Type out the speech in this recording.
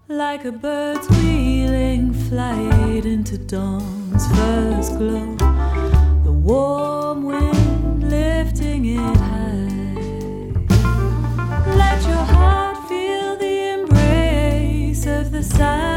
like a bird's wheeling flight into dawn's first glow, the warm wind lifting it high. Let your heart feel the embrace of the sun.